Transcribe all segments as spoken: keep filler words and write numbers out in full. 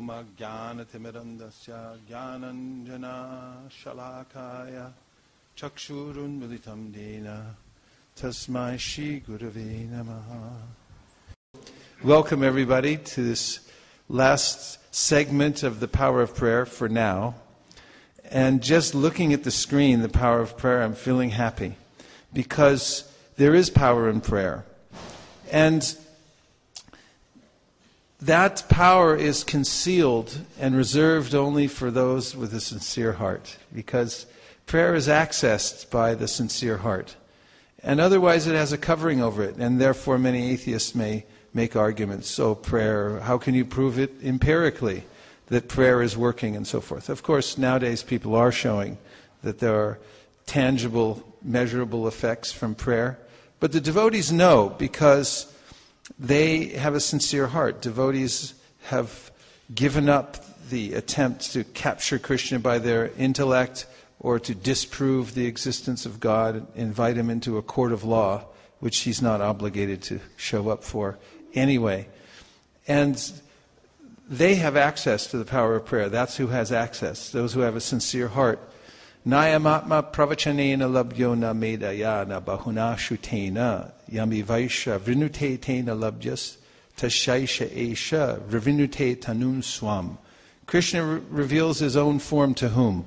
Brahma Jnanatimirandasya Jnananjana Shalakaya Chakshurun Militam Dena Tasmai Shri Gurave Namaha. Welcome everybody to this last segment of the Power of Prayer for now. And just looking at the screen, the Power of Prayer, I'm feeling happy because there is power in prayer. And that power is concealed and reserved only for those with a sincere heart, because prayer is accessed by the sincere heart. And otherwise it has a covering over it, and therefore many atheists may make arguments. So prayer, how can you prove it empirically that prayer is working and so forth? Of course, nowadays people are showing that there are tangible, measurable effects from prayer. But the devotees know because they have a sincere heart. Devotees have given up the attempt to capture Krishna by their intellect or to disprove the existence of God, invite him into a court of law, which he's not obligated to show up for anyway. And they have access to the power of prayer. That's who has access, those who have a sincere heart. Nayamatma pravachanena labdyo na medaya na bahuna shutena yami vaisha vrinute tena labdyas tashaisha esha vrinute tanun swam. Krishna re- reveals his own form to whom?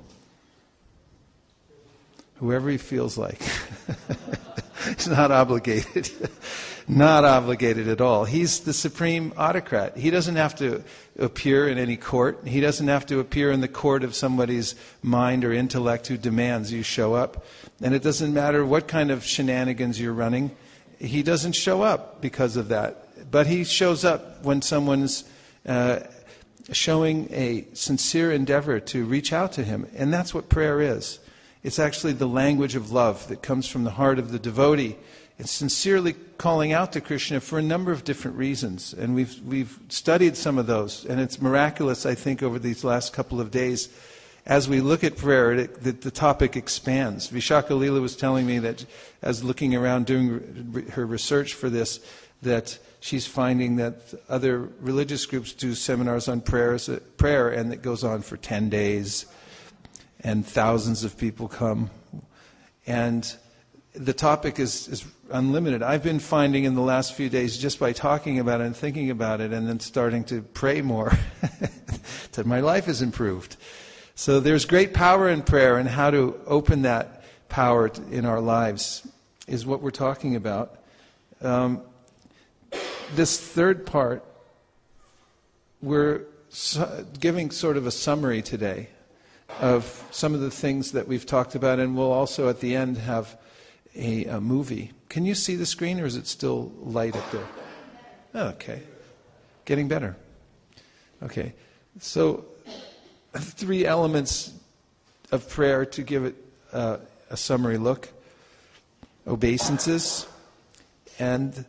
Whoever he feels like. He's not obligated. Not obligated at all. He's the supreme autocrat. He doesn't have to appear in any court. He doesn't have to appear in the court of somebody's mind or intellect who demands you show up. And it doesn't matter what kind of shenanigans you're running. He doesn't show up because of that. But he shows up when someone's uh, showing a sincere endeavor to reach out to him. And that's what prayer is. It's actually the language of love that comes from the heart of the devotee. It's sincerely calling out to Krishna for a number of different reasons. And we've we've studied some of those. And it's miraculous, I think, over these last couple of days. As we look at prayer, it, the, the topic expands. Vishaka Leela was telling me that as looking around doing re- her research for this, that she's finding that other religious groups do seminars on prayers, uh, prayer, and it goes on for ten days. And thousands of people come. And the topic is, is unlimited. I've been finding in the last few days, just by talking about it and thinking about it and then starting to pray more, that my life has improved. So there's great power in prayer, and how to open that power in our lives is what we're talking about. Um, this third part, we're su- giving sort of a summary today of some of the things that we've talked about, and we'll also at the end have a, a movie. Can you see the screen, or is it still light up there? Oh, okay. Getting better. Okay. So, three elements of prayer to give it uh, a summary look. Obeisances, and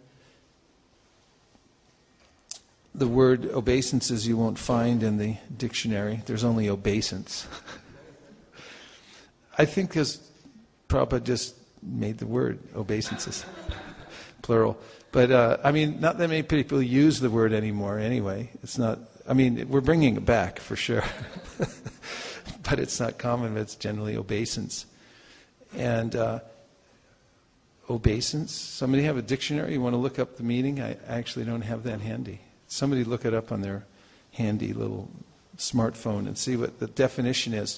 the word obeisances you won't find in the dictionary. There's only obeisance. I think because Prabhupada just made the word obeisances, plural. But, uh, I mean, not that many people use the word anymore anyway. It's not, I mean, we're bringing it back for sure. But it's not common. It's generally obeisance. And uh, obeisance, somebody have a dictionary? You want to look up the meaning? I actually don't have that handy. Somebody look it up on their handy little smartphone and see what the definition is.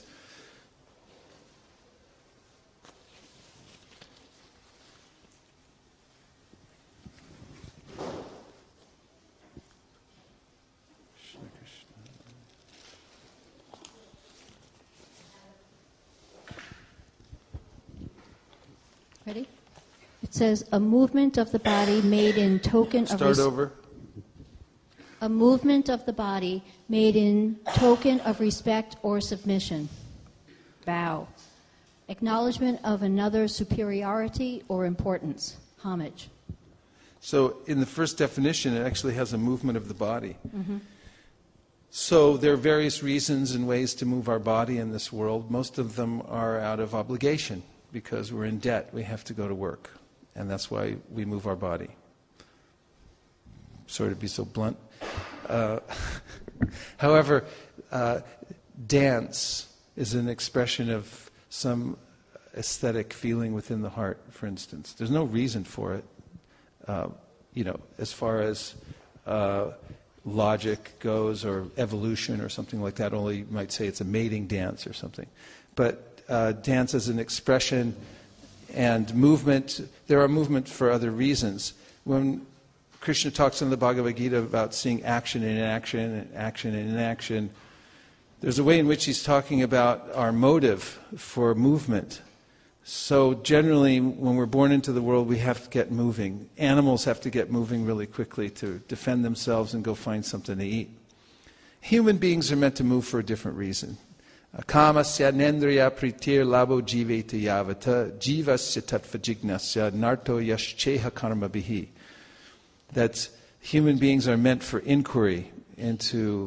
Ready? It says, a movement of the body made in token Start of... Start over. A movement of the body made in token of respect or submission. Bow. Acknowledgement of another's superiority or importance. Homage. So in the first definition, it actually has a movement of the body. Mm-hmm. So there are various reasons and ways to move our body in this world. Most of them are out of obligation because we're in debt. We have to go to work. And that's why we move our body. Sorry to be so blunt. Uh, However, uh, dance is an expression of some aesthetic feeling within the heart, for instance. There's no reason for it, uh, you know, as far as uh, logic goes or evolution or something like that. Only you might say it's a mating dance or something. But uh, dance as an expression and movement, there are movements for other reasons. When Krishna talks in the Bhagavad Gita about seeing action and inaction and action and inaction, there's a way in which he's talking about our motive for movement. So generally, when we're born into the world, we have to get moving. Animals have to get moving really quickly to defend themselves and go find something to eat. Human beings are meant to move for a different reason. Kamasya nendriya pritir labo jiveta yavata jivasya tattva jignasya narto yascheha karma bihi. That human beings are meant for inquiry into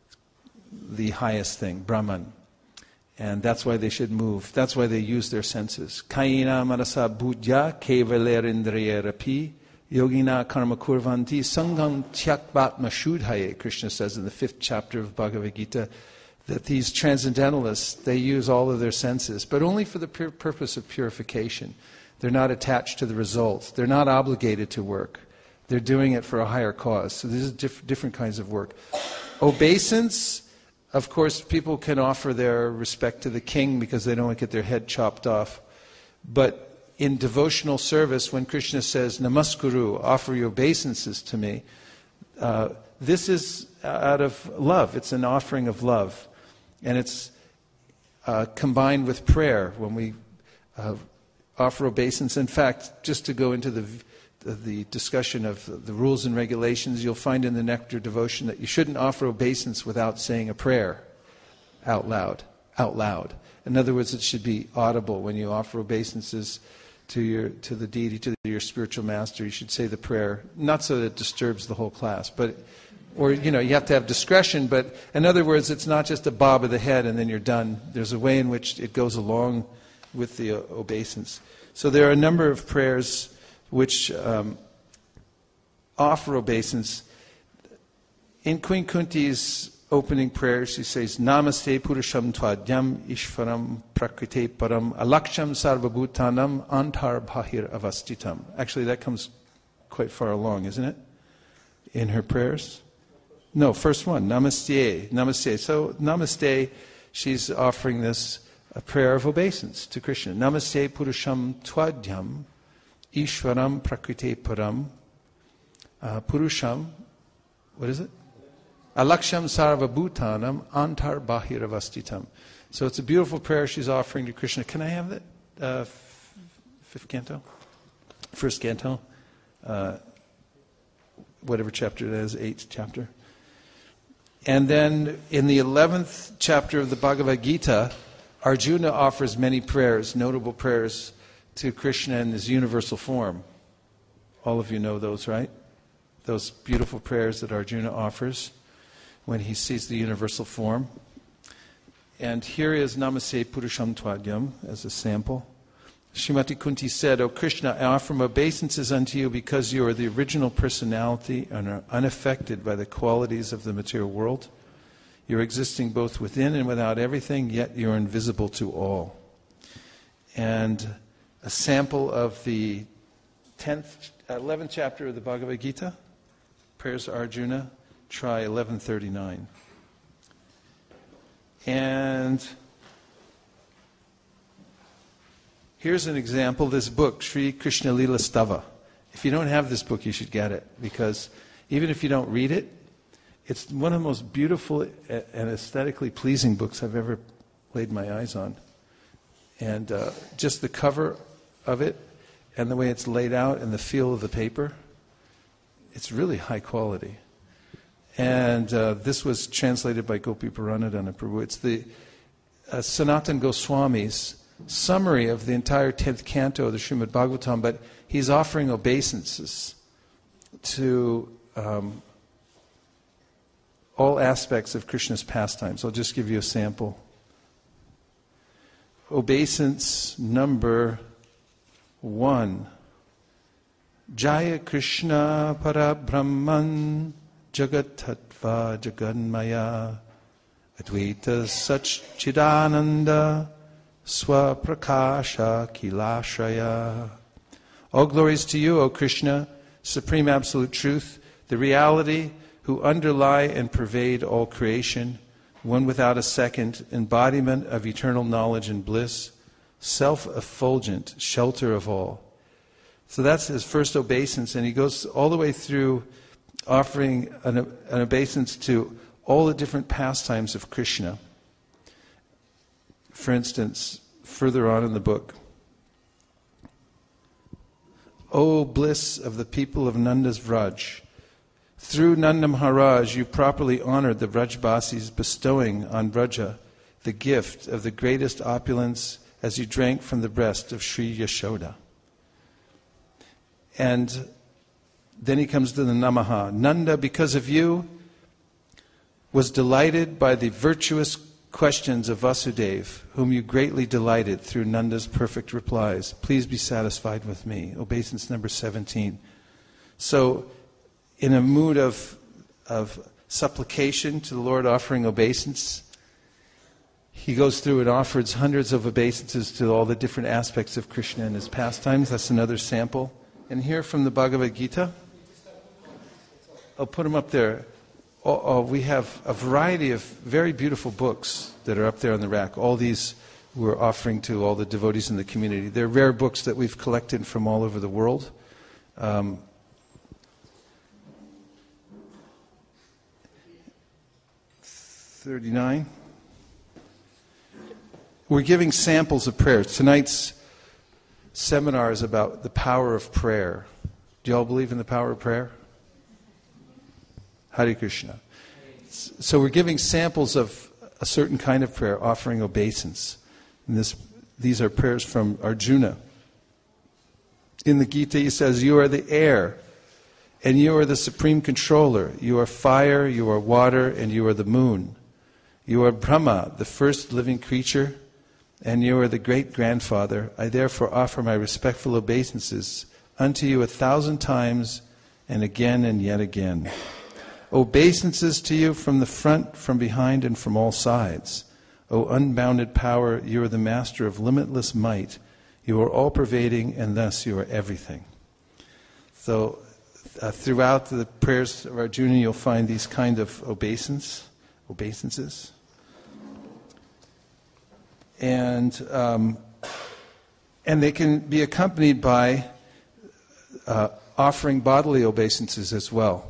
the highest thing, Brahman. And that's why they should move. That's why they use their senses. Kayina manasa budya kevalerindriyarapi yogina karma kurvanti sangam tyakvatma shudhaye. Krishna says in the fifth chapter of Bhagavad Gita that these transcendentalists, they use all of their senses, but only for the pure purpose of purification. They're not attached to the results. They're not obligated to work. They're doing it for a higher cause. So these are diff- different kinds of work. Obeisance, of course, people can offer their respect to the king because they don't want to get their head chopped off. But in devotional service, when Krishna says, Namaskuru, offer your obeisances to me, uh, this is out of love. It's an offering of love. And it's uh, combined with prayer when we uh, offer obeisance. In fact, just to go into the the discussion of the rules and regulations, you'll find in the Nectar Devotion that you shouldn't offer obeisance without saying a prayer out loud. Out loud. In other words, it should be audible when you offer obeisances to your to the deity, to your spiritual master. You should say the prayer, not so that it disturbs the whole class, but or you know you have to have discretion. But in other words, it's not just a bob of the head and then you're done. There's a way in which it goes along with the obeisance. So there are a number of prayers which um, offer obeisance. In Queen Kunti's opening prayer, she says, Namaste Purusham Tvadyam Ishvaram Prakrite Param Alaksham Sarvabhutanam Antar Bhahir Avastitam. Actually, that comes quite far along, isn't it? In her prayers? No, first one, Namaste. Namaste. So, Namaste, she's offering this a prayer of obeisance to Krishna. Namaste Purusham Tvadyam Ishvaram Prakrite Param uh, Purusham, what is it? Alaksham Sarvabhutanam Antar Bahiravastitam. So it's a beautiful prayer she's offering to Krishna. Can I have that? Uh, f- fifth canto? First canto? Uh, whatever chapter it is, eighth chapter. And then in the eleventh chapter of the Bhagavad Gita, Arjuna offers many prayers, notable prayers, to Krishna in his universal form. All of you know those, right? Those beautiful prayers that Arjuna offers when he sees the universal form. And here is Namaste Purusham Tvadyam as a sample. Srimati Kunti said, O Krishna, I offer my obeisances unto you because you are the original personality and are unaffected by the qualities of the material world. You're existing both within and without everything, yet you're invisible to all. And a sample of the tenth, eleventh chapter of the Bhagavad Gita, prayers Arjuna, try eleven thirty-nine. And here's an example, this book, Sri Krishna Lila Stava. If you don't have this book, you should get it, because even if you don't read it, it's one of the most beautiful and aesthetically pleasing books I've ever laid my eyes on. And uh, just the cover of it and the way it's laid out and the feel of the paper, it's really high quality. And uh, this was translated by Gopi Paranadhana Prabhu. It's the uh, Sanatan Goswami's summary of the entire tenth canto of the Srimad Bhagavatam, but he's offering obeisances to um, all aspects of Krishna's pastimes. I'll just give you a sample. Obeisance number one. Jaya Krishna Parabrahman Jagat Tattva Jaganmaya Advaita Satchidananda Swaprakasha Kilashraya. All glories to you, O Krishna, Supreme Absolute Truth, the reality who underlie and pervade all creation, one without a second, embodiment of eternal knowledge and bliss, self-effulgent, shelter of all. So that's his first obeisance, and he goes all the way through offering an, an obeisance to all the different pastimes of Krishna. For instance, further on in the book, O bliss of the people of Nanda's Vraj, through Nanda Maharaj you properly honored the Vrajbasis, bestowing on Vraja the gift of the greatest opulence as you drank from the breast of Sri Yashoda. And then he comes to the Namaha. Nanda, because of you, was delighted by the virtuous questions of Vasudeva, whom you greatly delighted through Nanda's perfect replies. Please be satisfied with me. Obeisance number seventeen. So, in a mood of, of supplication to the Lord, offering obeisance, he goes through and offers hundreds of obeisances to all the different aspects of Krishna and his pastimes. That's another sample. And here from the Bhagavad Gita, I'll put them up there. Oh, oh, we have a variety of very beautiful books that are up there on the rack. All these we're offering to all the devotees in the community. They're rare books that we've collected from all over the world. Um, thirty-nine. We're giving samples of prayers. Tonight's seminar is about the power of prayer. Do you all believe in the power of prayer? Hare Krishna. So we're giving samples of a certain kind of prayer, offering obeisance. And this, these are prayers from Arjuna. In the Gita he says, you are the air, and you are the supreme controller. You are fire, you are water, and you are the moon. You are Brahma, the first living creature, and you are the great-grandfather. I therefore offer my respectful obeisances unto you a thousand times, and again and yet again. Obeisances to you from the front, from behind, and from all sides. O unbounded power, you are the master of limitless might. You are all-pervading, and thus you are everything. So, uh, throughout the prayers of Arjuna, you'll find these kind of obeisance, obeisances. And um, and they can be accompanied by uh, offering bodily obeisances as well.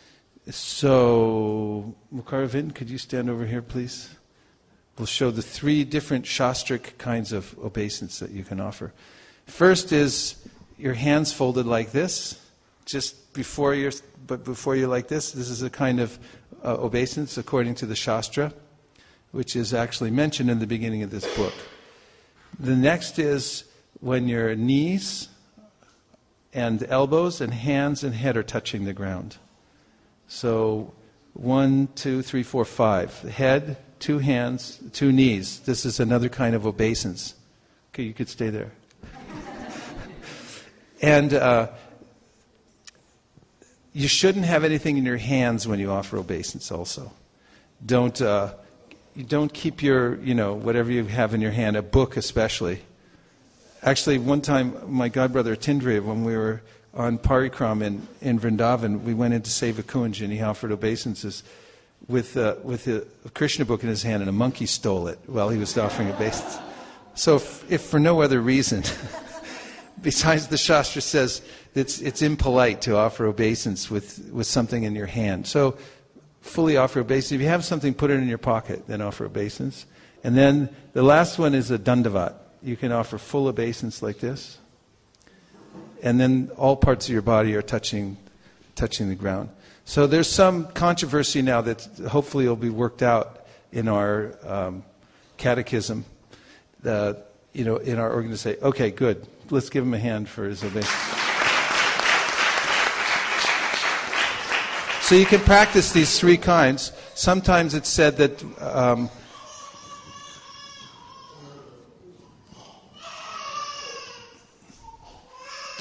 So, Mukaravind, could you stand over here, please? We'll show the three different shastric kinds of obeisance that you can offer. First is your hands folded like this, just before you're, but before you're like this. This is a kind of uh, obeisance according to the Shastra, which is actually mentioned in the beginning of this book. The next is when your knees and elbows and hands and head are touching the ground. So, one, two, three, four, five. Head, two hands, two knees. This is another kind of obeisance. Okay, you could stay there. And uh, you shouldn't have anything in your hands when you offer obeisance also. Don't, uh, you don't keep your, you know, whatever you have in your hand, a book especially. Actually, one time, my godbrother Tindriya, when we were on Parikram in, in Vrindavan, we went in to save a Kunj, and he offered obeisances with, uh, with a Krishna book in his hand, and a monkey stole it while he was offering obeisance. So if, if for no other reason, besides the Shastra says it's, it's impolite to offer obeisance with, with something in your hand. So fully offer obeisance. If you have something, put it in your pocket, then offer obeisance. And then the last one is a dandavat. You can offer full obeisance like this. And then all parts of your body are touching touching the ground. So there's some controversy now that hopefully will be worked out in our um, catechism, uh, you know, in our organization. Okay, good. Let's give him a hand for his obeisance. So you can practice these three kinds. Sometimes it's said that um,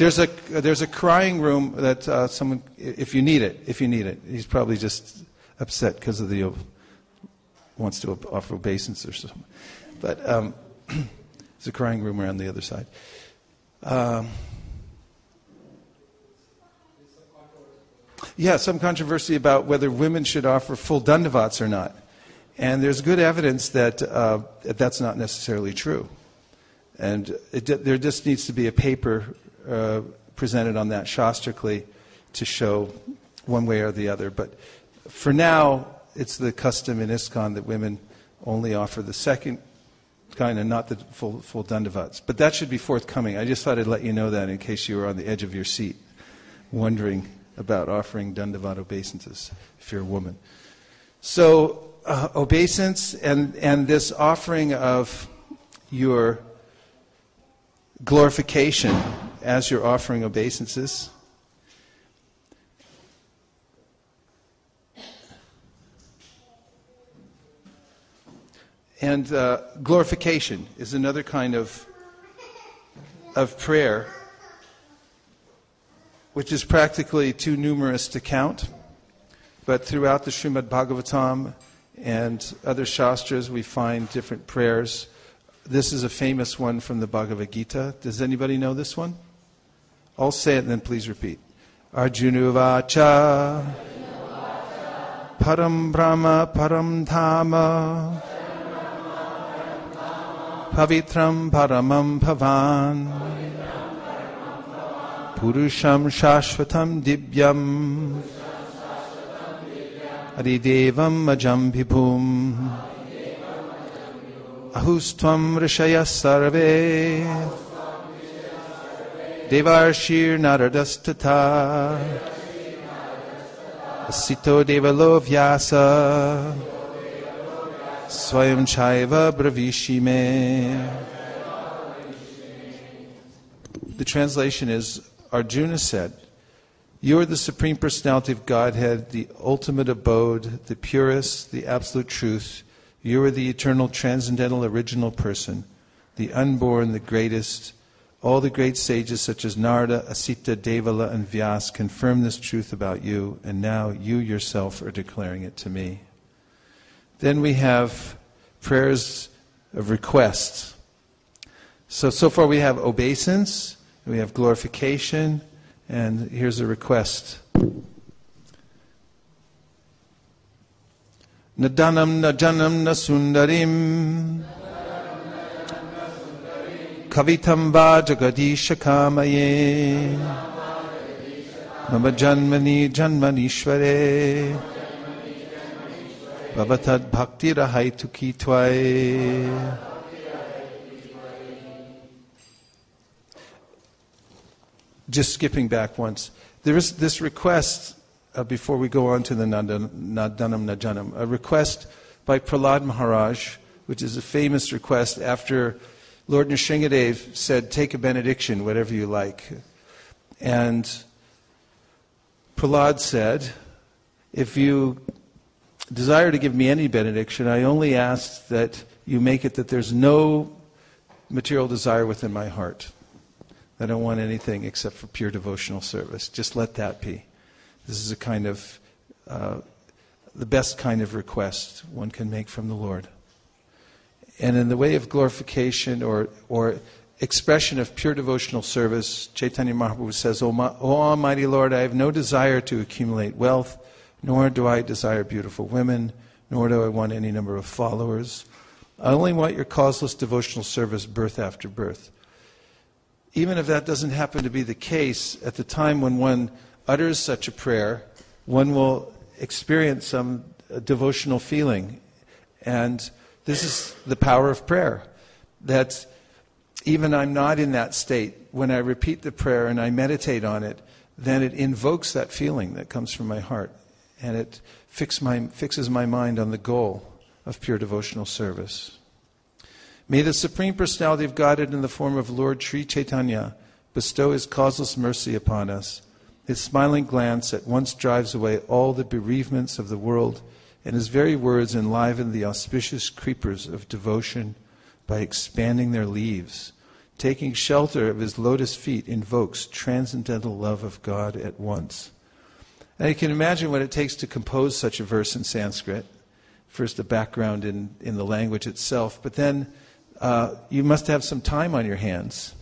There's a there's a crying room that uh, someone, if you need it, if you need it. He's probably just upset because of the, uh, wants to offer obeisance or something. But um, there's a crying room around the other side. Um, yeah, some controversy about whether women should offer full dandavats or not. And there's good evidence that uh, that's not necessarily true. And it, there just needs to be a paper uh, presented on that shastrically to show one way or the other. But for now, it's the custom in ISKCON that women only offer the second kind and not the full, full dandavats. But that should be forthcoming. I just thought I'd let you know that in case you were on the edge of your seat wondering about offering dandavat obeisances if you're a woman. So uh, obeisance and, and this offering of your glorification as you're offering obeisances. And uh, glorification is another kind of of prayer, which is practically too numerous to count. But throughout the Srimad Bhagavatam and other shastras, we find different prayers. This is a famous one from the Bhagavad Gita. Does anybody know this one? I'll say it and then please repeat. Arjuna Vacha Param Brahma Param Dhama Pavitram Paramam Bhavan Purusham Shashvatam Dibyam Adidevam Majam Vibhum Ahustvam Rishaya Sarve Devarshir Naradastata Asito Devalo Vyasa Swayam Chaiva Bravishime. The translation is, Arjuna said, "You are the Supreme Personality of Godhead, the ultimate abode, the purest, the absolute truth. You are the eternal, transcendental, original person, the unborn, the greatest. All the great sages such as Narada, Asita, Devala, and Vyas confirm this truth about you, and now you yourself are declaring it to me." Then we have prayers of request. So, so far we have obeisance, we have glorification, and here's a request. Nadanam najanam nasundarim Kavitam va jagadisha kamaye Mama janmani janmanishvare Bhavatad bhakti rahaituki tvai. Just skipping back once. There is this request, uh, before we go on to the Nadanam Najanam, a request by Prahlad Maharaj, which is a famous request after Lord Nrsingadev said, "Take a benediction, whatever you like." And Prahlad said, "If you desire to give me any benediction, I only ask that you make it that there's no material desire within my heart. I don't want anything except for pure devotional service. Just let that be." This is a kind of, uh, the best kind of request one can make from the Lord. And in the way of glorification or, or expression of pure devotional service, Chaitanya Mahaprabhu says, "O, my, O Almighty Lord, I have no desire to accumulate wealth, nor do I desire beautiful women, nor do I want any number of followers. I only want your causeless devotional service birth after birth." Even if that doesn't happen to be the case, at the time when one utters such a prayer, one will experience some uh, devotional feeling. And this is the power of prayer, that even I'm not in that state, when I repeat the prayer and I meditate on it, then it invokes that feeling that comes from my heart. And it fix my, fixes my mind on the goal of pure devotional service. May the Supreme Personality of Godhead in the form of Lord Sri Chaitanya bestow His causeless mercy upon us. His smiling glance at once drives away all the bereavements of the world, and His very words enliven the auspicious creepers of devotion by expanding their leaves, taking shelter of his lotus feet, invokes transcendental love of God at once. Now you can imagine what it takes to compose such a verse in Sanskrit. First, a background in, in the language itself, but then uh, you must have some time on your hands.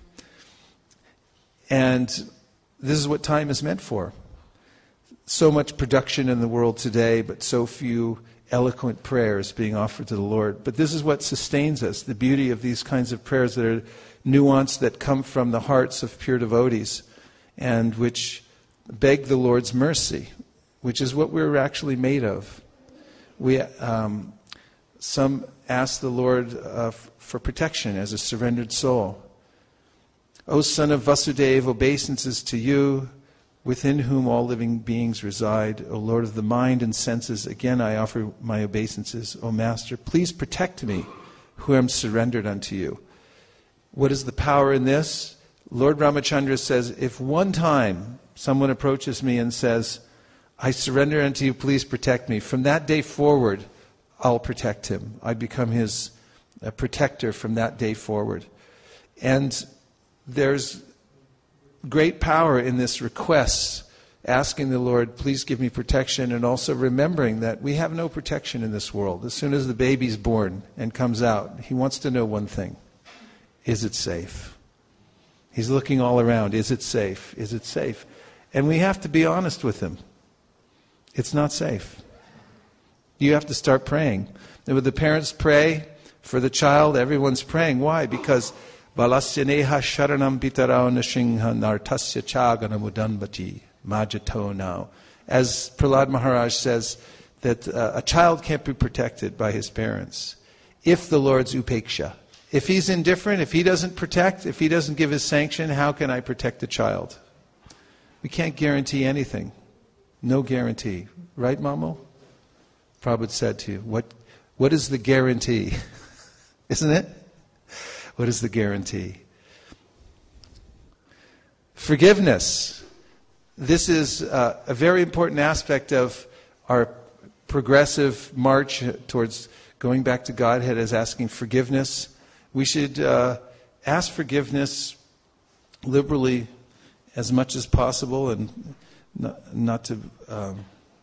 And this is what time is meant for. So much production in the world today, but so few eloquent prayers being offered to the Lord. But this is what sustains us, the beauty of these kinds of prayers that are nuanced, that come from the hearts of pure devotees, and which beg the Lord's mercy, which is what we're actually made of. We, um, some ask the Lord uh, f- for protection as a surrendered soul. O Son of Vasudeva, obeisances to you, within whom all living beings reside. O Lord of the mind and senses, again I offer my obeisances. O Master, please protect me, who am surrendered unto you. What is the power in this? Lord Ramachandra says, if one time someone approaches me and says, I surrender unto you, please protect me, from that day forward, I'll protect him. I become his uh, protector from that day forward. And there's great power in this request, asking the Lord, please give me protection, and also remembering that we have no protection in this world. As soon as the baby's born and comes out, he wants to know one thing. Is it safe? He's looking all around. Is it safe? Is it safe? And we have to be honest with him. It's not safe. You have to start praying. And when the parents pray for the child, everyone's praying. Why? Because Balasyaneha sharanam pitarao nashingha nartasya chaganamudanbati majato now. As Prahlad Maharaj says, that uh, a child can't be protected by his parents if the Lord's upeksha. If he's indifferent, if he doesn't protect, if he doesn't give his sanction, how can I protect the child? We can't guarantee anything. No guarantee. Right, Mamo? Prabhupada said to you, what, what is the guarantee? Isn't it? What is the guarantee? Forgiveness. This is uh, a very important aspect of our progressive march towards going back to Godhead, as asking forgiveness. We should uh, ask forgiveness liberally as much as possible, and not, not to, um,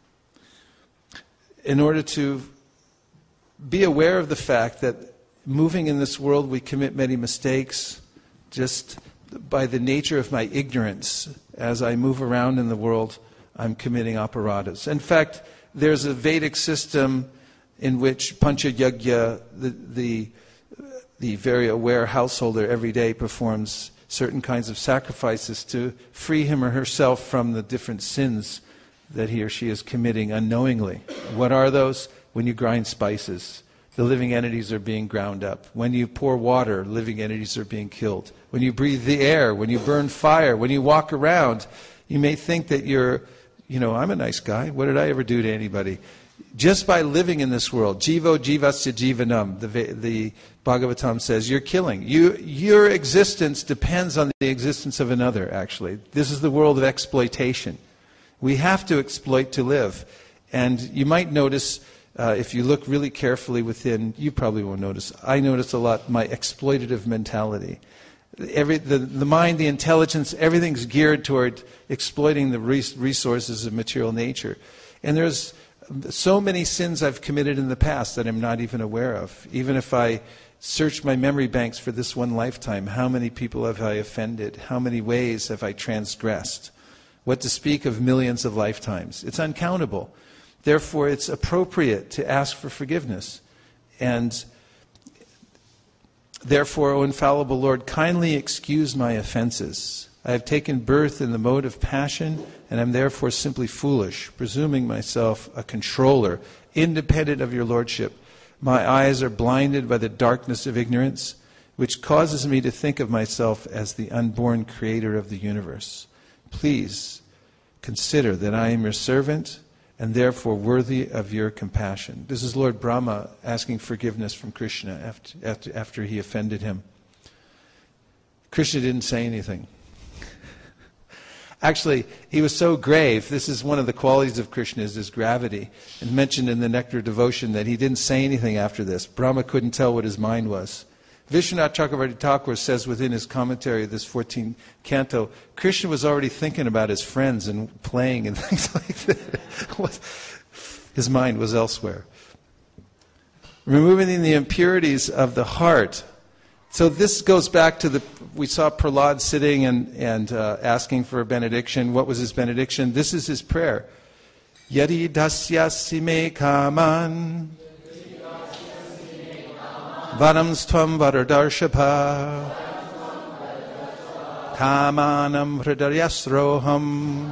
in order to be aware of the fact that moving in this world we commit many mistakes just by the nature of my ignorance. As I move around in the world, I'm committing aparadhas. In fact, there's a Vedic system in which Pancha Yagya, the, the the very aware householder every day performs certain kinds of sacrifices to free him or herself from the different sins that he or she is committing unknowingly. What are those? When you grind spices, the living entities are being ground up. When you pour water, living entities are being killed. When you breathe the air, when you burn fire, when you walk around, you may think that you're, you know, I'm a nice guy. What did I ever do to anybody? Just by living in this world, jivo jivasya jivanam, the, the Bhagavatam says, you're killing. You, your existence depends on the existence of another, actually. This is the world of exploitation. We have to exploit to live. And you might notice, uh, if you look really carefully within, you probably won't notice, I notice a lot my exploitative mentality. Every, the, the mind, the intelligence, everything's geared toward exploiting the res- resources of material nature. And there's so many sins I've committed in the past that I'm not even aware of. Even if I search my memory banks for this one lifetime, how many people have I offended? How many ways have I transgressed? What to speak of millions of lifetimes? It's uncountable. Therefore, it's appropriate to ask for forgiveness. And therefore, O infallible Lord, kindly excuse my offenses. I have taken birth in the mode of passion, and am therefore simply foolish, presuming myself a controller, independent of your lordship. My eyes are blinded by the darkness of ignorance, which causes me to think of myself as the unborn creator of the universe. Please consider that I am your servant, and therefore worthy of your compassion. This is Lord Brahma asking forgiveness from Krishna after, after, after he offended him. Krishna didn't say anything. Actually, he was so grave. This is one of the qualities of Krishna, is his gravity. And mentioned in the Nectar of Devotion that he didn't say anything after this. Brahma couldn't tell what his mind was. Vishwanath Chakravarti Thakur says within his commentary of this fourteenth canto, Krishna was already thinking about his friends and playing and things like that. His mind was elsewhere. Removing the impurities of the heart. So this goes back to the, we saw Prahlad sitting and, and uh, asking for a benediction. What was his benediction? This is his prayer. Yadi dasyasi me kaman Vanams tvam varadarshapa Kamanam hridaryasroham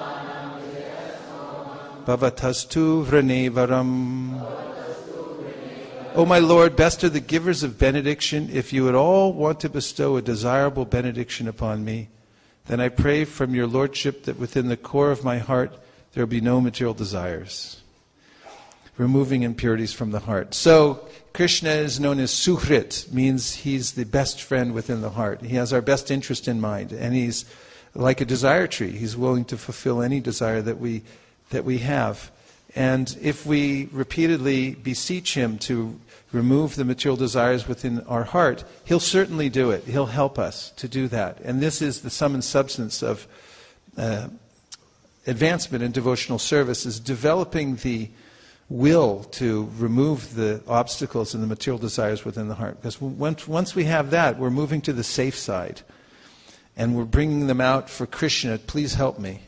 Bhavatastu vranivaram. O my Lord, best are the givers of benediction. If you at all want to bestow a desirable benediction upon me, then I pray from your Lordship that within the core of my heart there will be no material desires. Removing impurities from the heart. So, Krishna is known as Suhrit, means he's the best friend within the heart. He has our best interest in mind, and he's like a desire tree. He's willing to fulfill any desire that we that we have. And if we repeatedly beseech him to remove the material desires within our heart, he'll certainly do it. He'll help us to do that. And this is the sum and substance of uh, advancement in devotional service, is developing the will to remove the obstacles and the material desires within the heart. Because once, once we have that, we're moving to the safe side. And we're bringing them out for Krishna. Please help me.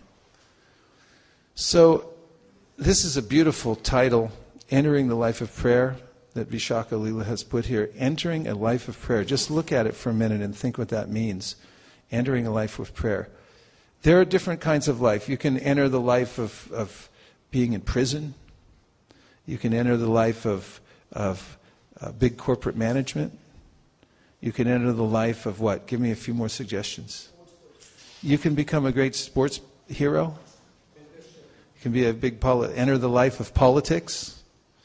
So, this is a beautiful title, Entering the Life of Prayer, that Vishaka Lila has put here. Entering a life of prayer. Just look at it for a minute and think what that means. Entering a life with prayer. There are different kinds of life. You can enter the life of, of being in prison. You can enter the life of, of uh, big corporate management. You can enter the life of what? Give me a few more suggestions. You can become a great sports hero. You can be a big poli- enter the life of politics.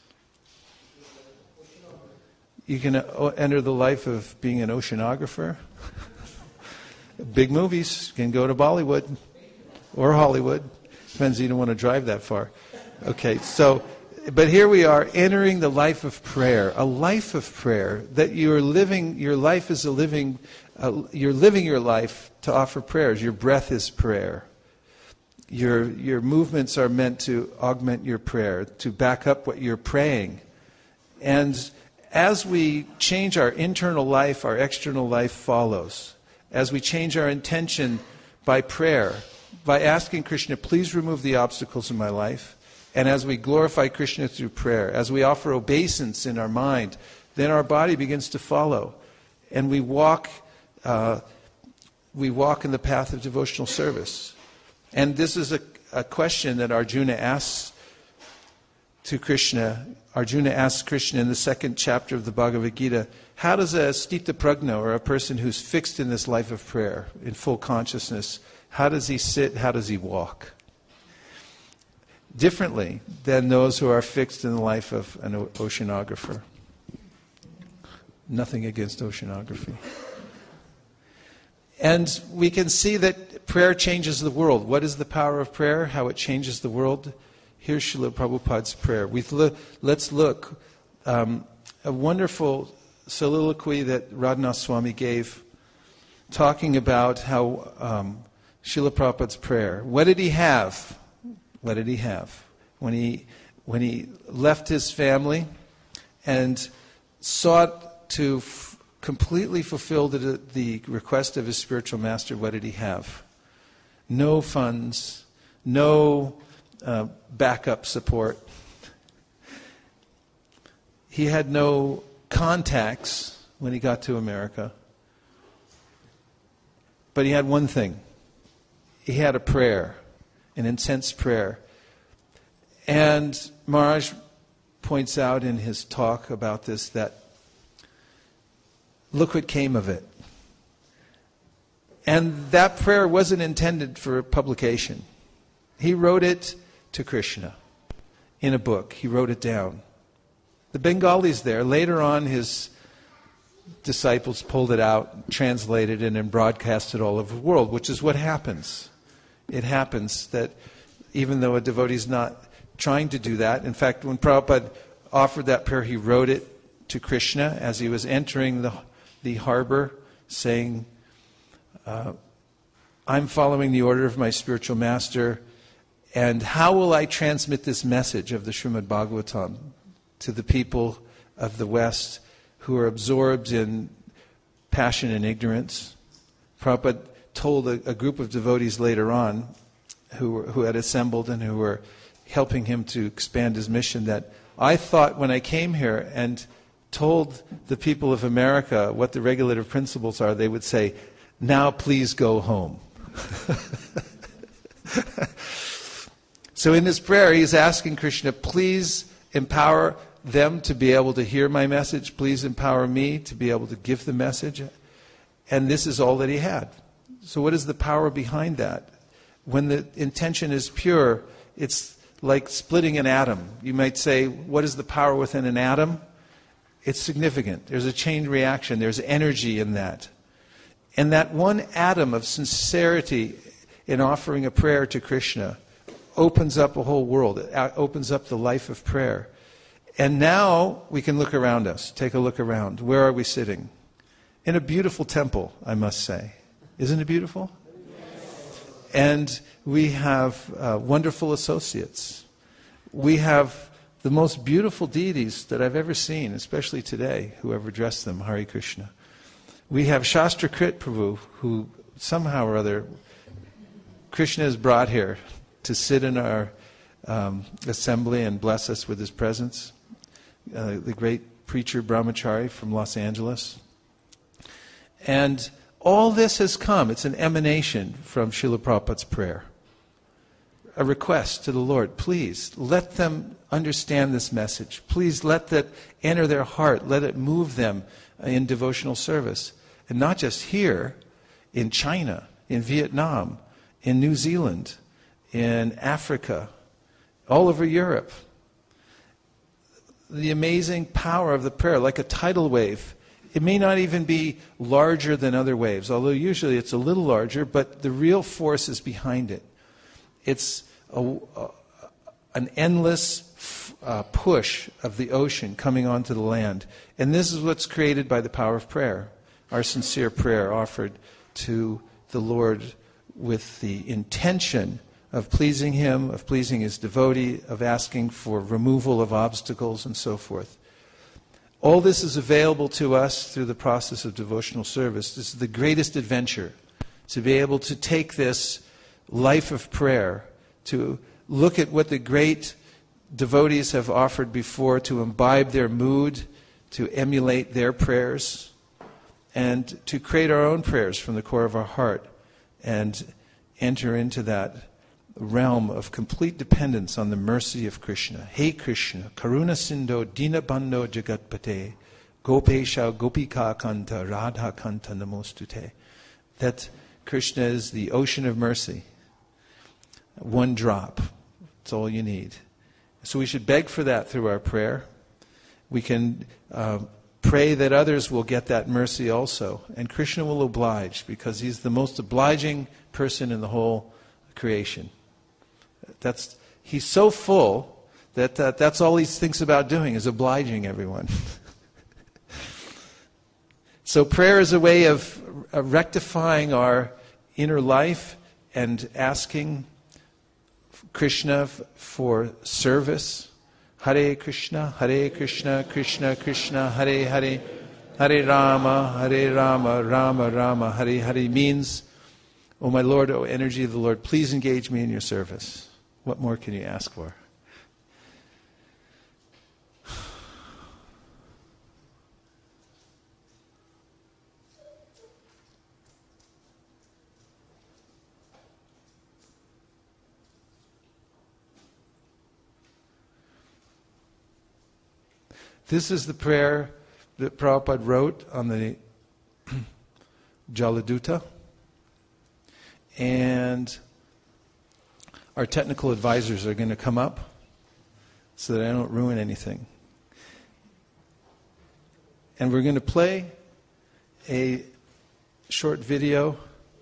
You can uh, enter the life of being an oceanographer. Big movies. You can go to Bollywood or Hollywood. Depends, you don't want to drive that far. Okay, so, but here we are entering the life of prayer. A life of prayer that you're living, your life is a living, uh, you're living your life to offer prayers. Your breath is prayer. Your your movements are meant to augment your prayer, to back up what you're praying. And as we change our internal life, our external life follows. As we change our intention by prayer, by asking Krishna, please remove the obstacles in my life. And as we glorify Krishna through prayer, as we offer obeisance in our mind, then our body begins to follow. And we walk, uh, we walk in the path of devotional service. And this is a, a question that Arjuna asks to Krishna. Arjuna asks Krishna in the second chapter of the Bhagavad Gita, how does a stita prajna, or a person who's fixed in this life of prayer, in full consciousness, how does he sit, how does he walk? Differently than those who are fixed in the life of an oceanographer. Nothing against oceanography. And we can see that prayer changes the world. What is the power of prayer? How it changes the world? Here's Srila Prabhupada's prayer. We've lo- let's look. Um, a wonderful soliloquy that Radhanath Swami gave, talking about how um, Srila Prabhupada's prayer. What did he have? What did he have? When he, when he left his family and sought to f- completely fulfill the, the request of his spiritual master, what did he have? No funds, no uh, backup support. He had no contacts when he got to America. But he had one thing. He had a prayer, an intense prayer. And Maharaj points out in his talk about this that look what came of it. And that prayer wasn't intended for publication. He wrote it to Krishna in a book. He wrote it down. The Bengalis there, later on his disciples pulled it out, translated it, and broadcast it all over the world, which is what happens. It happens that even though a devotee is not trying to do that, in fact, when Prabhupada offered that prayer, he wrote it to Krishna as he was entering the the harbor, saying, uh, I'm following the order of my spiritual master, and how will I transmit this message of the Srimad Bhagavatam to the people of the West who are absorbed in passion and ignorance? Prabhupada told a, a group of devotees later on who, were, who had assembled and who were helping him to expand his mission that I thought when I came here and told the people of America what the regulative principles are, they would say, now please go home. So in this prayer, he's asking Krishna, please empower them to be able to hear my message. Please empower me to be able to give the message. And this is all that he had. So what is the power behind that? When the intention is pure, it's like splitting an atom. You might say, what is the power within an atom? It's significant. There's a chain reaction. There's energy in that. And that one atom of sincerity in offering a prayer to Krishna opens up a whole world. It opens up the life of prayer. And now we can look around us. Take a look around. Where are we sitting? In a beautiful temple, I must say. Isn't it beautiful? Yes. And we have uh, wonderful associates. We have the most beautiful deities that I've ever seen, especially today, whoever dressed them, Hare Krishna. We have Shastrakrit Prabhu, who somehow or other Krishna has brought here to sit in our um, assembly and bless us with his presence. Uh, the great preacher Brahmachari from Los Angeles. And all this has come. It's an emanation from Srila Prabhupada's prayer. A request to the Lord, please let them understand this message. Please let that enter their heart. Let it move them in devotional service. And not just here, in China, in Vietnam, in New Zealand, in Africa, all over Europe. The amazing power of the prayer, like a tidal wave. It may not even be larger than other waves, although usually it's a little larger, but the real force is behind it. It's a, a, an endless f- uh, push of the ocean coming onto the land. And this is what's created by the power of prayer. Our sincere prayer offered to the Lord with the intention of pleasing Him, of pleasing His devotee, of asking for removal of obstacles and so forth. All this is available to us through the process of devotional service. This is the greatest adventure, to be able to take this life of prayer, to look at what the great devotees have offered before, to imbibe their mood, to emulate their prayers, and to create our own prayers from the core of our heart and enter into that realm of complete dependence on the mercy of Krishna. Hey Krishna, Karuna Sindho Dinabandho Jagatpate, Gopesha Gopika Kanta Radha Kanta Namostute. That Krishna is the ocean of mercy. One drop. That's all you need. So we should beg for that through our prayer. We can uh, pray that others will get that mercy also. And Krishna will oblige, because He's the most obliging person in the whole creation. That's He's so full that uh, that's all He thinks about doing, is obliging everyone. So prayer is a way of uh, rectifying our inner life and asking Krishna f- for service. Hare Krishna, Hare Krishna, Krishna Krishna, Hare Hare, Hare Rama, Hare Rama, Rama Rama, Hare Hare means, O my Lord, O energy of the Lord, please engage me in your service. What more can you ask for? This is the prayer that Prabhupada wrote on the Jaladuta. And our technical advisors are going to come up so that I don't ruin anything. And we're going to play a short video.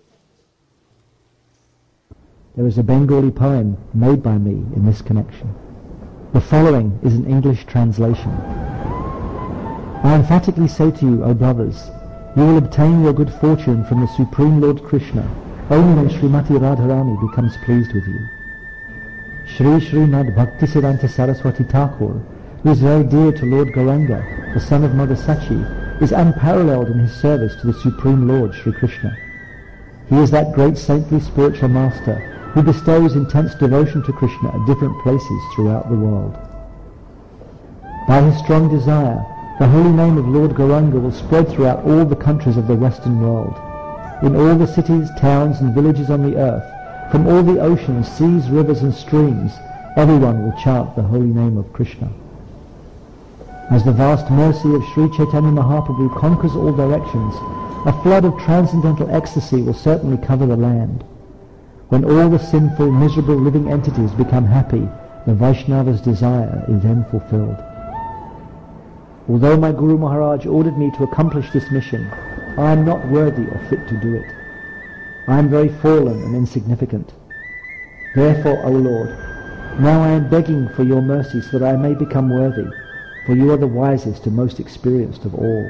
There is a Bengali poem made by me in this connection. The following is an English translation. I emphatically say to you, O brothers, You will obtain your good fortune from the Supreme Lord Krishna only when Srimati Radharani becomes pleased with you. Shri Srimad Bhaktisiddhanta Saraswati Thakur, who is very dear to Lord Gauranga, the son of Mother Sachi, is unparalleled in his service to the Supreme Lord Shri Krishna. He is that great saintly spiritual master who bestows intense devotion to Krishna at different places throughout the world. By his strong desire, the holy name of Lord Gauranga will spread throughout all the countries of the Western world. In all the cities, towns and villages on the earth, from all the oceans, seas, rivers and streams, everyone will chant the holy name of Krishna. As the vast mercy of Sri Chaitanya Mahaprabhu conquers all directions, a flood of transcendental ecstasy will certainly cover the land. When all the sinful, miserable living entities become happy, the Vaishnava's desire is then fulfilled. Although my Guru Maharaj ordered me to accomplish this mission, I am not worthy or fit to do it. I am very fallen and insignificant. Therefore, O Lord, now I am begging for your mercy so that I may become worthy, for you are the wisest and most experienced of all.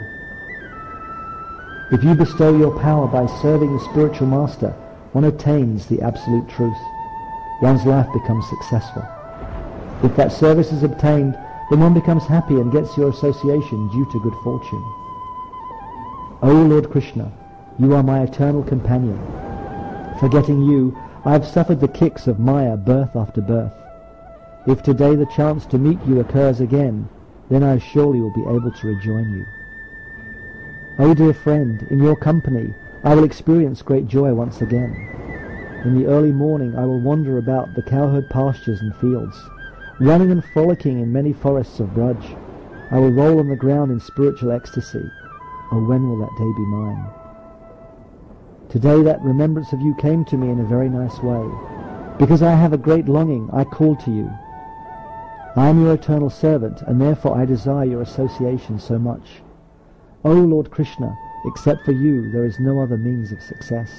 If you bestow your power by serving the spiritual master, one attains the absolute truth. One's life becomes successful. If that service is obtained, then one becomes happy and gets your association due to good fortune. O Lord Krishna, you are my eternal companion. Forgetting you, I have suffered the kicks of Maya birth after birth. If today the chance to meet you occurs again, then I surely will be able to rejoin you. O dear friend, in your company I will experience great joy once again. In the early morning I will wander about the cowherd pastures and fields, running and frolicking in many forests of Braj. I will roll on the ground in spiritual ecstasy. Oh, when will that day be mine? Today that remembrance of you came to me in a very nice way. Because I have a great longing, I call to you. I am your eternal servant, and therefore I desire your association so much. O Lord Krishna, except for you there is no other means of success.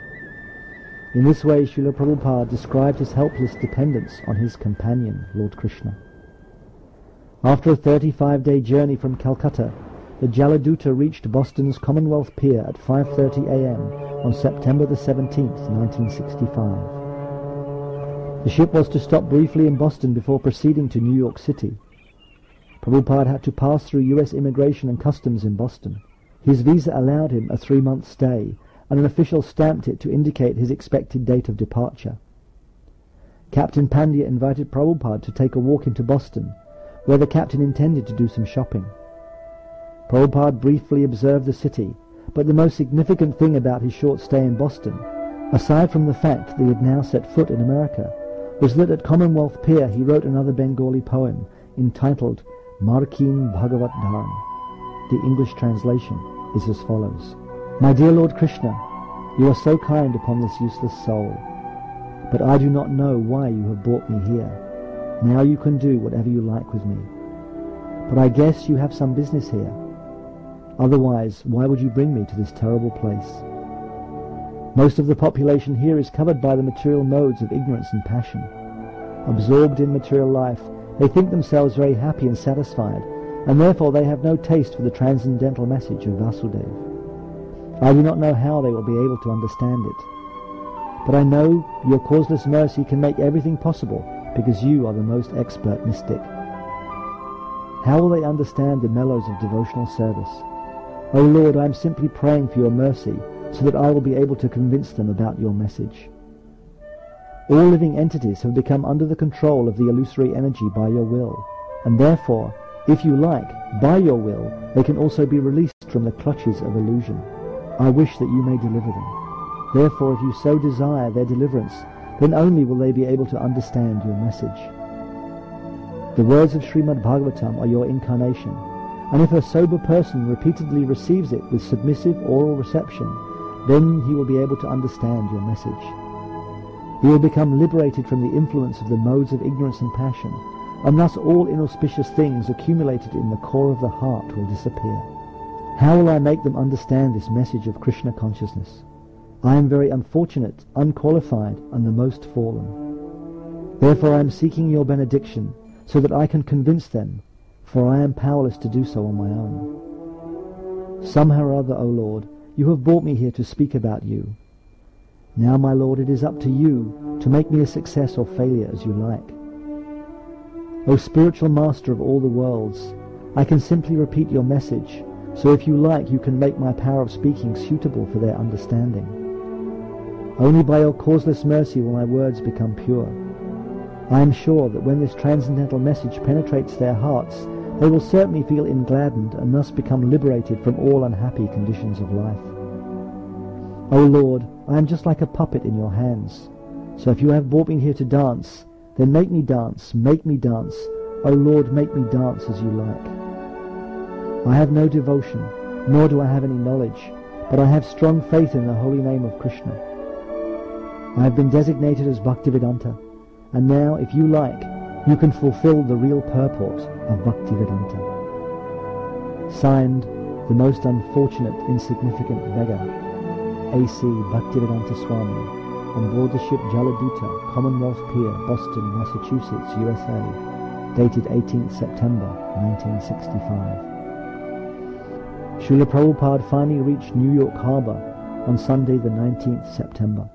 In this way Srila Prabhupada described his helpless dependence on his companion, Lord Krishna. After a thirty-five day journey from Calcutta, the Jaladuta reached Boston's Commonwealth Pier at five thirty a m on September the seventeenth, nineteen sixty-five. The ship was to stop briefly in Boston before proceeding to New York City. Prabhupada had to pass through U S Immigration and Customs in Boston. His visa allowed him a three-month stay, and an official stamped it to indicate his expected date of departure. Captain Pandya invited Prabhupada to take a walk into Boston, where the captain intended to do some shopping. Prabhupada briefly observed the city, but the most significant thing about his short stay in Boston, aside from the fact that he had now set foot in America, was that at Commonwealth Pier he wrote another Bengali poem entitled Markin Bhagavat Dharam. The English translation is as follows. My dear Lord Krishna, you are so kind upon this useless soul, but I do not know why you have brought me here. Now you can do whatever you like with me. But I guess you have some business here. Otherwise, why would you bring me to this terrible place? Most of the population here is covered by the material modes of ignorance and passion. Absorbed in material life, they think themselves very happy and satisfied, and therefore they have no taste for the transcendental message of Vasudeva. I do not know how they will be able to understand it. But I know your causeless mercy can make everything possible because you are the most expert mystic. How will they understand the mellows of devotional service? O Lord, I am simply praying for your mercy so that I will be able to convince them about your message. All living entities have become under the control of the illusory energy by your will, and therefore, if you like, by your will, they can also be released from the clutches of illusion. I wish that you may deliver them. Therefore, if you so desire their deliverance, then only will they be able to understand your message. The words of Srimad Bhagavatam are your incarnation, and if a sober person repeatedly receives it with submissive oral reception, then he will be able to understand your message. He will become liberated from the influence of the modes of ignorance and passion, and thus all inauspicious things accumulated in the core of the heart will disappear. How will I make them understand this message of Krishna consciousness? I am very unfortunate, unqualified, and the most fallen. Therefore I am seeking your benediction, so that I can convince them, for I am powerless to do so on my own. Somehow or other, O Lord, you have brought me here to speak about you. Now, my Lord, it is up to you to make me a success or failure as you like. O spiritual master of all the worlds, I can simply repeat your message, so if you like, you can make my power of speaking suitable for their understanding. Only by your causeless mercy will my words become pure. I am sure that when this transcendental message penetrates their hearts, they will certainly feel engladdened and thus become liberated from all unhappy conditions of life. O Lord, I am just like a puppet in your hands. So if you have brought me here to dance, then make me dance, make me dance. O Lord, make me dance as you like. I have no devotion, nor do I have any knowledge, but I have strong faith in the holy name of Krishna. I have been designated as Bhaktivedanta, and now, if you like, you can fulfill the real purport of Bhaktivedanta. Signed, the most unfortunate, insignificant beggar, A C Bhaktivedanta Swami, on board the ship Jaladuta, Commonwealth Pier, Boston, Massachusetts, U S A, dated eighteenth September nineteen sixty-five. Srila Prabhupada finally reached New York Harbor on Sunday the nineteenth September.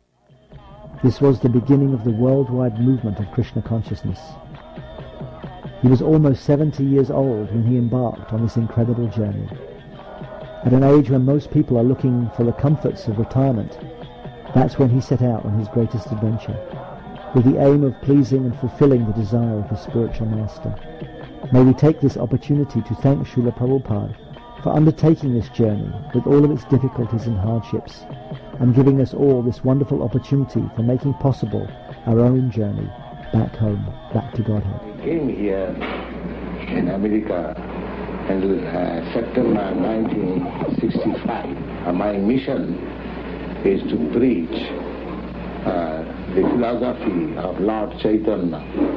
This was the beginning of the worldwide movement of Krishna consciousness. He was almost seventy years old when he embarked on this incredible journey. At an age when most people are looking for the comforts of retirement, that's when he set out on his greatest adventure, with the aim of pleasing and fulfilling the desire of his spiritual master. May we take this opportunity to thank Srila Prabhupada for undertaking this journey with all of its difficulties and hardships, and giving us all this wonderful opportunity for making possible our own journey back home, back to Godhead. I came here in America in uh, September nineteen sixty-five. Uh, my mission is to preach uh, the philosophy of Lord Chaitanya,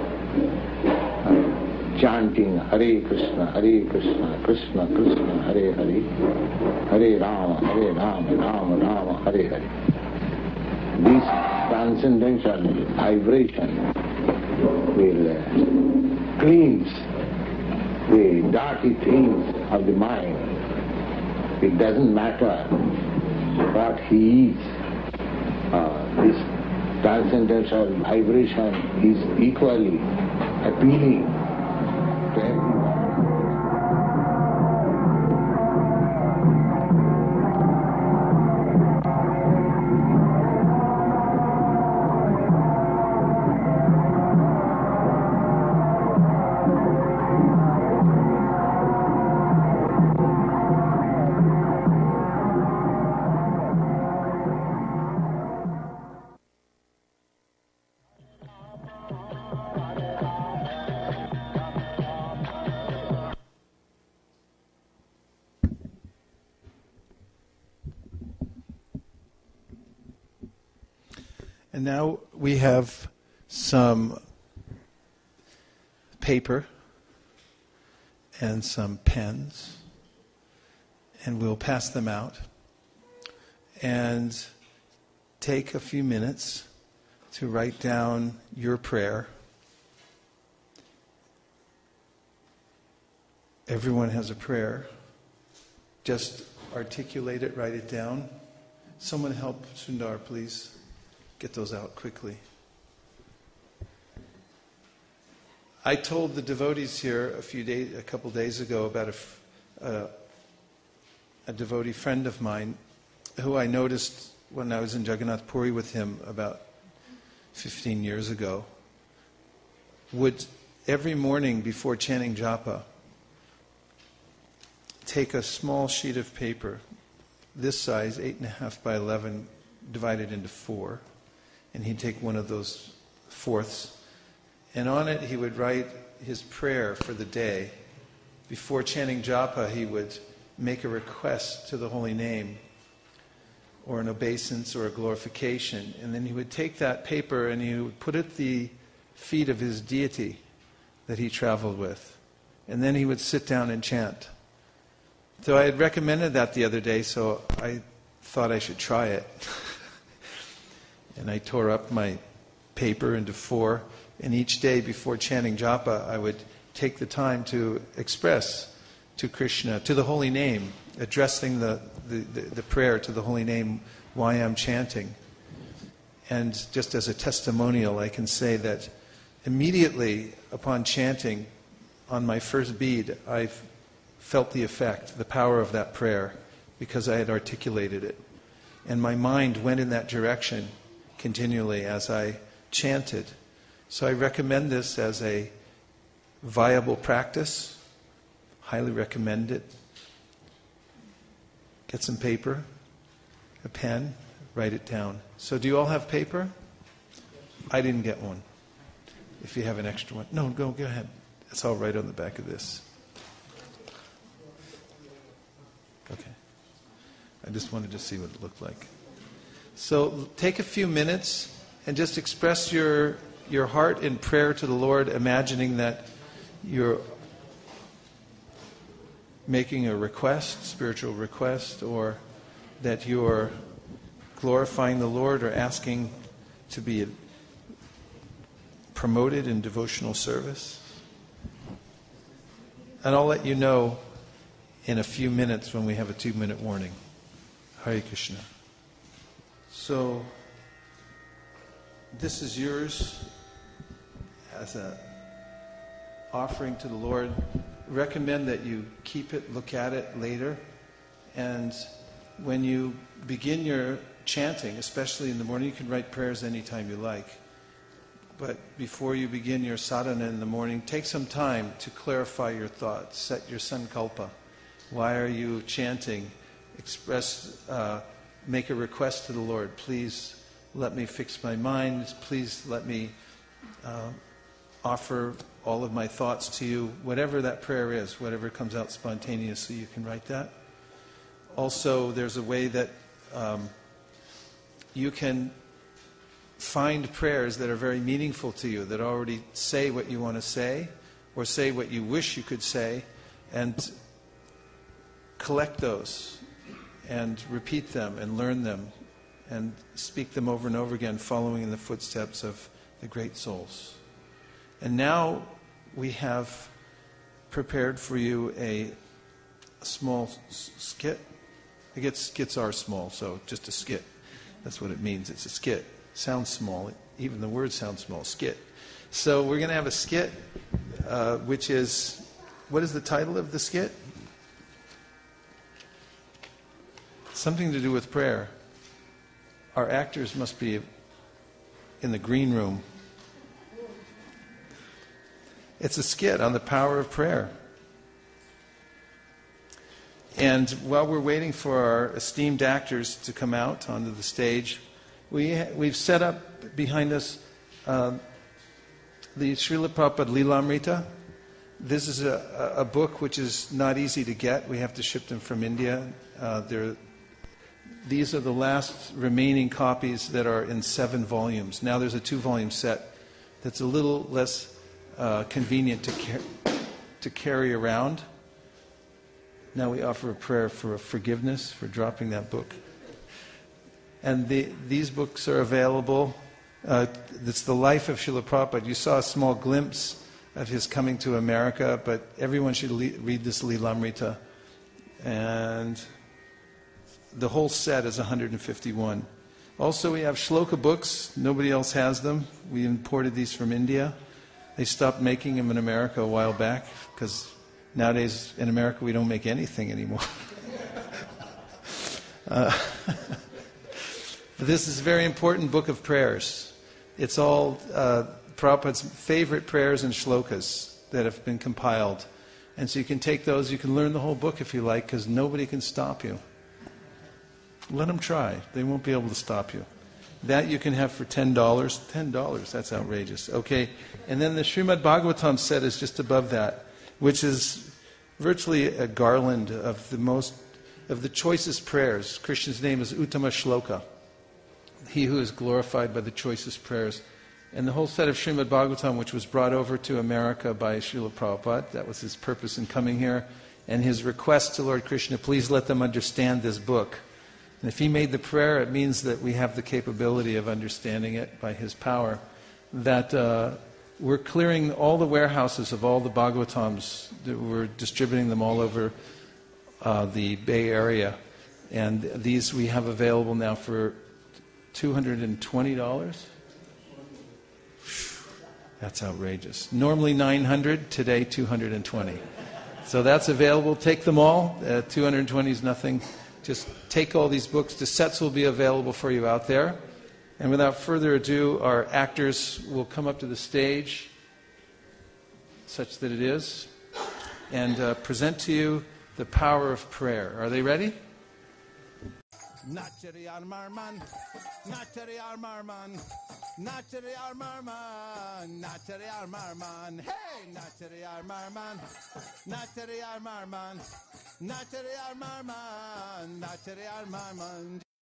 uh, chanting Hare Krishna, Hare Krishna, Krishna Krishna, Hare Hare, Hare Rama, Hare Rama, Rama Rama, Hare Hare. This transcendental vibration will uh, cleanse the dirty things of the mind. It doesn't matter what he is. Uh, this transcendental vibration is equally appealing to everyone. And now we have some paper and some pens, and we'll pass them out. And take a few minutes to write down your prayer. Everyone has a prayer. Just articulate it, write it down. Someone help Sundar, please. Get those out quickly. I told the devotees here a few days, a couple days ago about a, uh, a devotee friend of mine who I noticed when I was in Jagannath Puri with him about fifteen years ago, would every morning before chanting japa take a small sheet of paper, this size, eight and a half by eleven, divided into four. And he'd take one of those fourths, and on it he would write his prayer for the day. Before chanting japa, he would make a request to the holy name, or an obeisance or a glorification, and then he would take that paper and he would put it at the feet of his deity that he traveled with, and then he would sit down and chant. So I had recommended that the other day, so I thought I should try it. And I tore up my paper into four, and each day before chanting japa, I would take the time to express to Krishna, to the holy name, addressing the, the, the, the prayer to the holy name while I'm chanting. And just as a testimonial, I can say that immediately upon chanting on my first bead, I felt the effect, the power of that prayer, because I had articulated it. And my mind went in that direction continually as I chanted. So I recommend this as a viable practice. Highly recommend it. Get some paper, a pen, write it down. So do you all have paper? I didn't get one. If you have an extra one. No, go, go ahead. It's all right on the back of this. Okay. I just wanted to see what it looked like. So take a few minutes and just express your your heart in prayer to the Lord, imagining that you're making a request, spiritual request, or that you're glorifying the Lord or asking to be promoted in devotional service. And I'll let you know in a few minutes when we have a two-minute warning. Hare Krishna. So, this is yours as an offering to the Lord. Recommend that you keep it, look at it later. And when you begin your chanting, especially in the morning, you can write prayers anytime you like. But before you begin your sadhana in the morning, take some time to clarify your thoughts. Set your sankalpa. Why are you chanting? Express, uh, make a request to the Lord. Please let me fix my mind. Please let me uh, offer all of my thoughts to you. Whatever that prayer is, whatever comes out spontaneously, you can write that. Also, there's a way that um, you can find prayers that are very meaningful to you, that already say what you want to say, or say what you wish you could say, and collect those, and repeat them, and learn them, and speak them over and over again, following in the footsteps of the great souls. And now we have prepared for you a, a small s- skit. I guess skits are small, so just a skit. That's what it means. It's a skit. Sounds small. Even the word sounds small. Skit. So we're going to have a skit, uh, which is, what is the title of the skit? Something to do with prayer. Our actors must be in the green room. It's a skit on the power of prayer. And while we're waiting for our esteemed actors to come out onto the stage, we, we've set up behind us uh, the Srila Prabhupada Lilamrita. This is a, a book which is not easy to get. We have to ship them from India. Uh, they're, these are the last remaining copies that are in seven volumes. Now there's a two-volume set that's a little less uh, convenient to, car- to carry around. Now we offer a prayer for forgiveness for dropping that book. And the, these books are available. Uh, it's the life of Srila Prabhupada. You saw a small glimpse of his coming to America, but everyone should le- read this Lilamrita. And the whole set is one hundred fifty-one. Also, we have shloka books. Nobody else has them. We imported these from India. They stopped making them in America a while back because nowadays in America we don't make anything anymore. uh, but this is a very important book of prayers. It's all uh, Prabhupada's favorite prayers and shlokas that have been compiled. And so you can take those, you can learn the whole book if you like, because nobody can stop you. Let them try. They won't be able to stop you. That you can have for ten dollars. ten dollars, that's outrageous. Okay, and then the Srimad Bhagavatam set is just above that, which is virtually a garland of the most, of the choicest prayers. Krishna's name is Uttama Shloka, he who is glorified by the choicest prayers. And the whole set of Srimad Bhagavatam, which was brought over to America by Srila Prabhupada, that was his purpose in coming here, and his request to Lord Krishna, please let them understand this book. And if he made the prayer, it means that we have the capability of understanding it by his power. That uh, we're clearing all the warehouses of all the Bhagavatams. We're distributing them all over uh, the Bay Area. And these we have available now for two hundred twenty dollars. That's outrageous. Normally nine hundred dollars, today two hundred twenty dollars. So that's available. Take them all. Uh, two hundred twenty dollars is nothing. Just take all these books. The sets will be available for you out there. And without further ado, our actors will come up to the stage, such that it is, and uh, present to you the power of prayer. Are they ready? Nachari Armarman, Nachari Armarman, Nachari Armarman, Nachari Armarman, hey, Nachari Armarman, Nachari Armarman, Nachari Armarman, Nachari Armarman.